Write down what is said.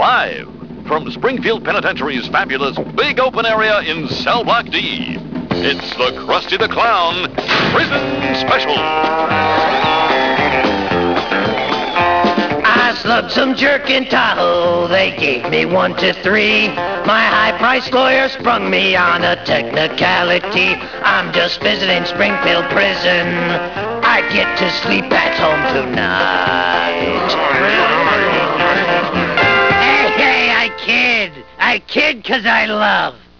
Live from Springfield Penitentiary's fabulous big open area in Cell Block D, it's the Krusty the Clown Prison Special. I slugged some jerk in Tahoe, they gave me 1 to 3. My high-priced lawyer sprung me on a technicality. I'm just visiting Springfield Prison. I get to sleep at home tonight. Hey, I kid 'cause I love.